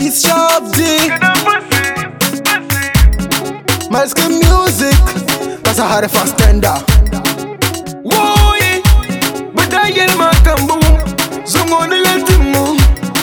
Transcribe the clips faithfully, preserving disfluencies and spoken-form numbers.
It's Sharp D. My skin music. That's a hard fast tender. Whoa, but I get my combo. So on the let him move.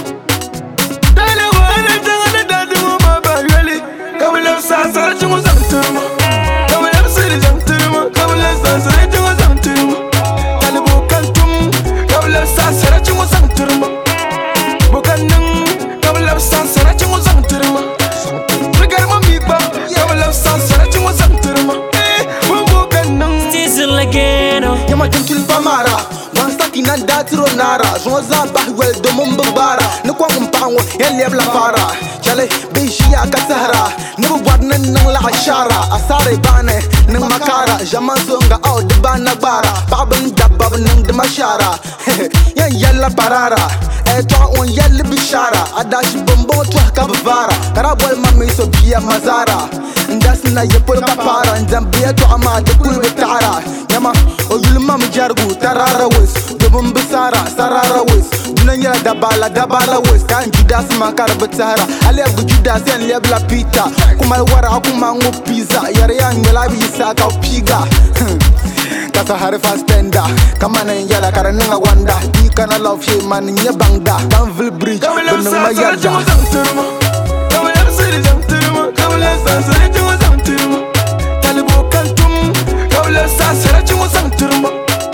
Tell you what I done, I done do my baby. Come and let's start searching for something. Come and let's see something. Come and let's start searching for something. Tell you what can come. Come and let's start searching for something. Bukanum. Come and let's start searching for something. Look at my people. Come and let's start searching for something. Hey, we're bukanum. Still again. Yama tuntul pamara. Wansaki na datiro nara. Zonza bahwel do mumbara. Nukwa mpango yele bla para. Chale bishia kasahara. Nubu wadna nang la ashara. Asare bane nang makara. Jaman zonga au de bana bara. Babin dabab nang de mashara. Yan yella parara. E to on yelle bishara. Adashi bombo to kabavara. Karabol mami so pia mazara. Ndasna yepol kapara. Ndambia to ama de kulwe tara. Yama o yulma mjargu tarara wes. Dubum bisara sarara wes. Dunanya dabala dabala wes. Kan judas makara betara. Ale abu judas en lebla pita. Kuma wara kuma ngo pizza. Yare yang melabi saka piga. Kasa hare fast tender. Kama na yala karanga wanda. Di kana love she man nya bangda. Danville bridge. Bunung mayada. Come and let's see something. Come and let's start searching for something. Talibu kantum. Come and let's start searching for something.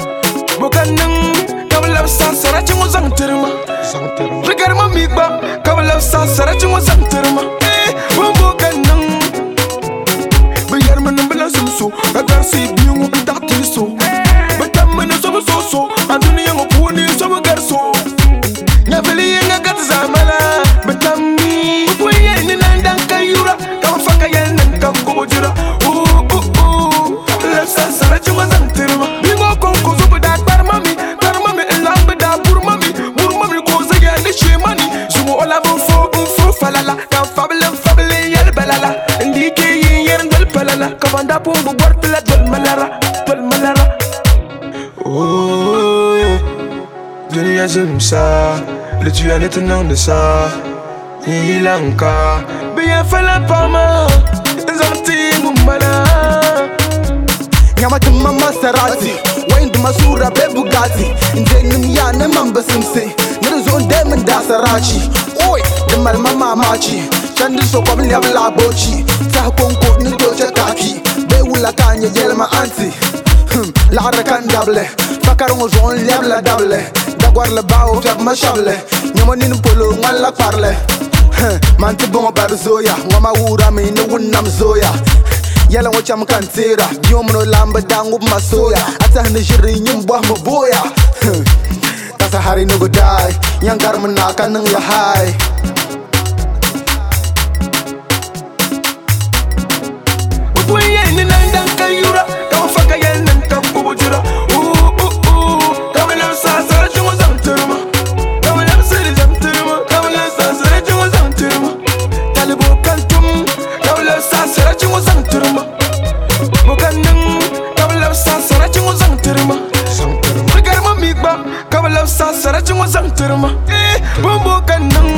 Bukanum. Come and let's start searching for something. Look at my people. Come and let's start searching for something. Hey, we're bukanum. But you're my number one so. I can't see you with that so. But I'm in a summer so so. I'm doing young pony so I got so. Never leaving a got Zamala. But I'm me. We ain't in a Dankayura. Come fuck again and come go Jura. Ooh, ooh, ooh. Let's start searching for something. We go conco super dark bar mommy. Bar mommy and lambda poor mommy. Poor mommy goes again the shame money. So all I want for for falala. Come fabulous family yell balala. And D K yen del palala. Come on da pumbo work la dol malara. Dol malara. Oh, dunia zimsa. Le tu en est non de ça. Ilanka. Bien fait la pama. Zanti mumala. Nyama tuma Maserati. Wayne de Masura be Bugatti. Ndenim ya ne mamba simse. Nrezo ndem dasarachi. Oi, de malma mamachi. Chandi so kwa mli abla bochi. Sa konko ni doche kaki. Be wula kanye yelma anti. La rekan dable. Fakaron zon liab la dable. Dagwar le bao fab ma shable. Nyama nin polo ngala parle. Manti bon bar zoya. Ngama wura me ne wunam zoya. Yala wacha mkantira. Diomno lamba dangu masoya. Ata hne jiri nyumba maboya. Kasa hari no go die. Yang garmana kanang ya high. We ain't in a Dankayura. Come fuck again and come go Jura. Ooh, ooh, ooh. Come and let's start searching for something. Come and let's see something. Come and let's start searching for something. Talibu kantum. Come and let's start searching for something. Bukanum. Come and let's start searching for something. Look at my big bag. Come and let's start searching for something. Eh, bukanum.